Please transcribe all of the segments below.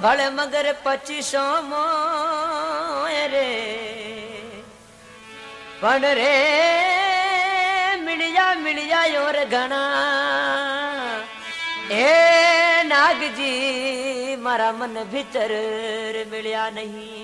भले मगर 2500 रे पण रे मिलिया और घना ए नाग जी मारा मन भीतर मिलिया नहीं।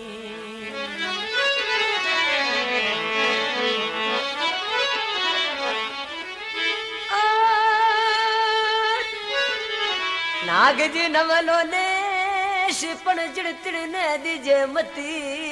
नाग जी नवलो ने शिपण चिड़चिड़ ने दीजे मती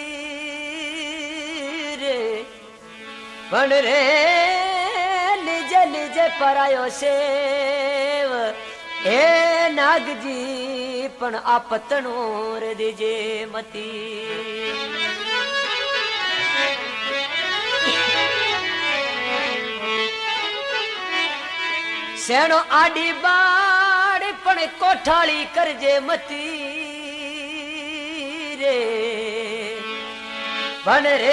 रे पण रे लीजे लीजे परायो सेव ए नाग जी पण आ पतणो रे दीजे मती। सेणो आडी बाड़ पण कोठाली करजे मती रे पण रे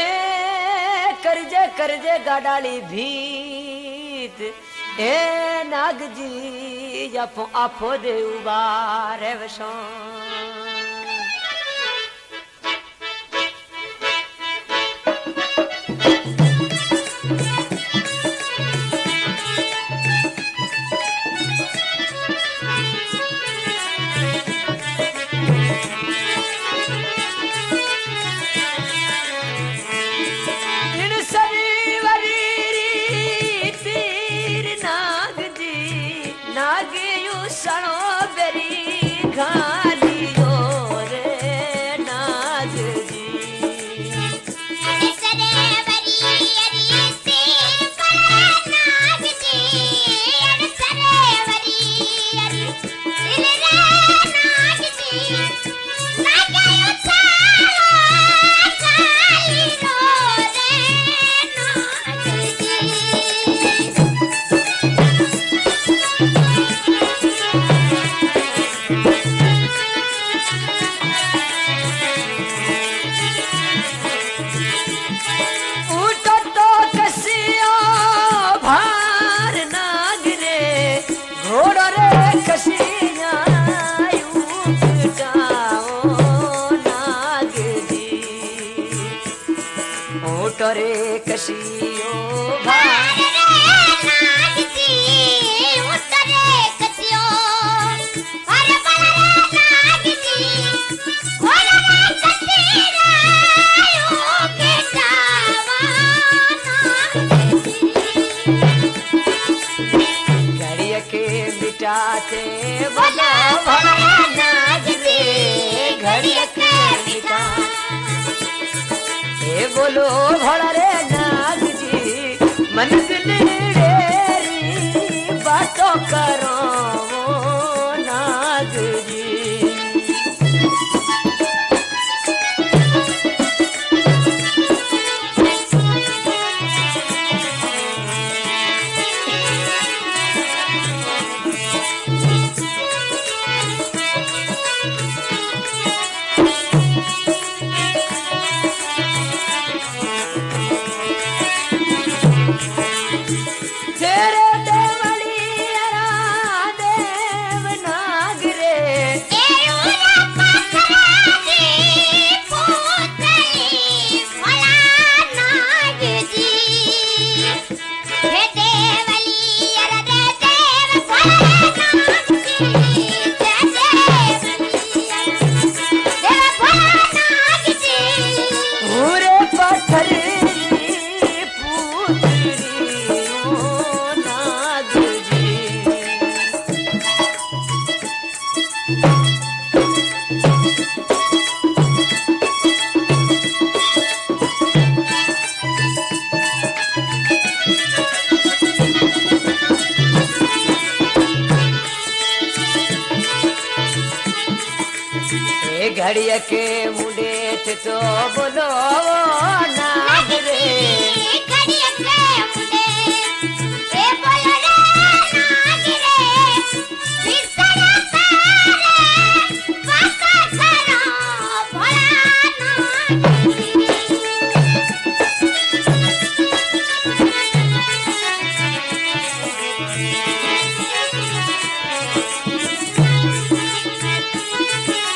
करजे करजे गाडाली भीत ए नाग जी आपो आपो दे उबारे वसो। रे कसियो भार रे नाग जी उतरे कसियो हर बल रे नाग जी घोड़ा रे कसिरा यो बेटावा नाग जी घड़िया के मिटाते बोलो भोला नाग जी घड़िया के मिटा बोलो भोला रे नाग जी मन दिलेरी बातों करो नाग जी। घड़िया के मुंडे थे तो बोलो नाग रे घड़िया के मुंडे ए बोलो रे नाग रे बिसरा तारे वाका करो भोला नाग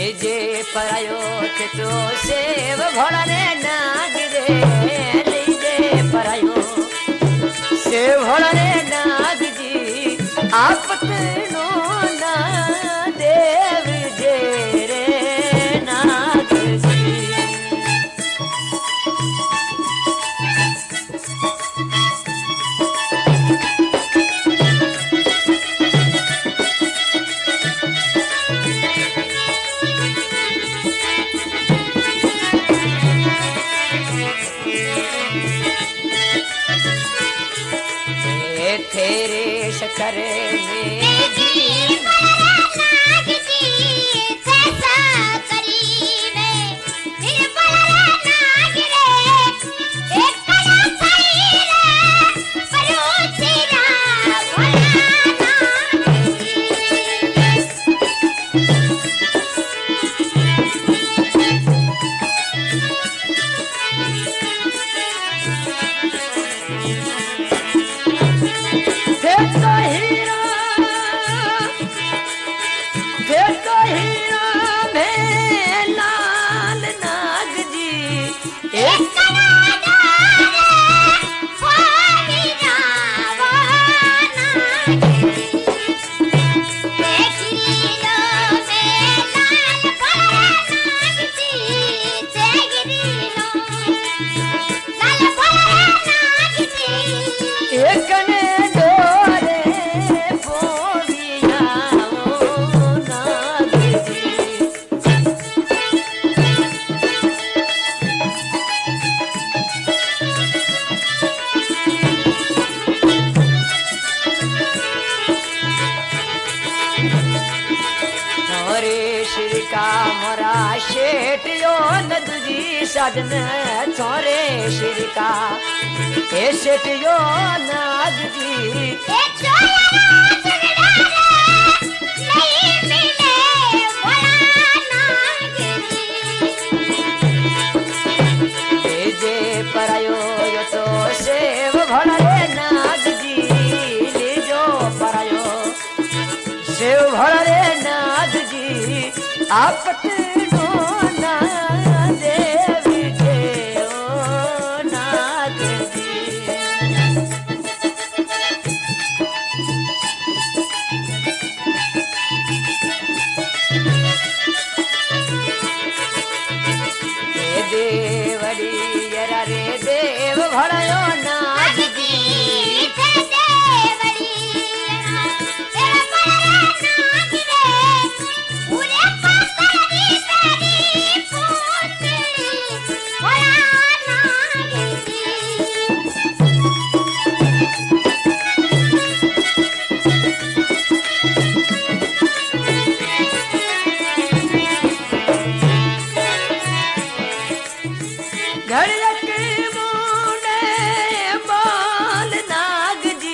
जे परायो थे तो सेव भोला रे नाग रे लीजे परायो सेव भोला रे नाग जी आपत नो ना देव जे रे नाग जी तेरे शकर में मोरा शेठ यो नदुजी साजन छोरे श्री का ए शेठ यो नाग जी जे परायो यो तो सेव भोला रे नाग जी लीजो परायो सेव भोला रे नाग जी आपत नो ना देव जे ओ नाग जी देवड़ी यरा रे देव भड़यो नाग जी घड़क मुंडे बाल नाग जी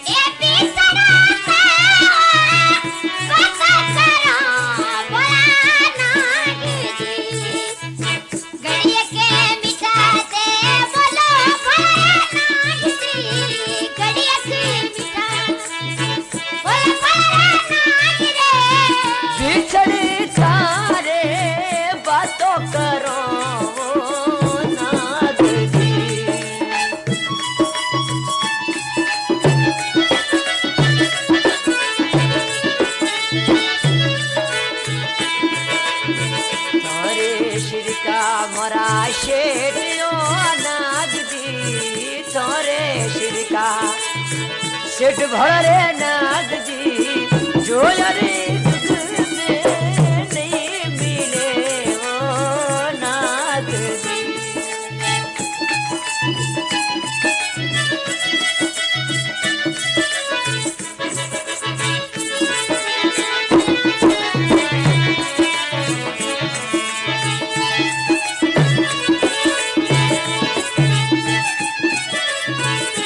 बिछड़े सारे बातों करो मोरा शेठ यो नाग जी तोरे श्री का सेठ भरे नाग जी जो रे नहीं मिले वो नाग जी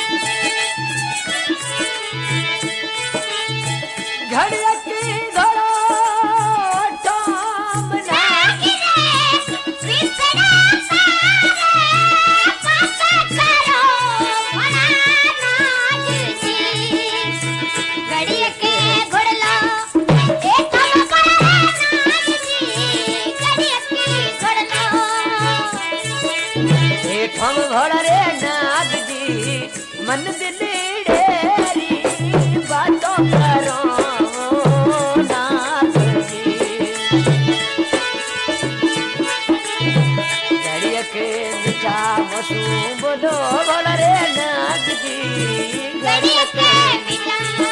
घड़िया की घड़ा मन दिलेरी बातों करो नाथ जी घड़िया के मीठा मसू बोलो बोलो रे नाथ जी घड़िया के मीठा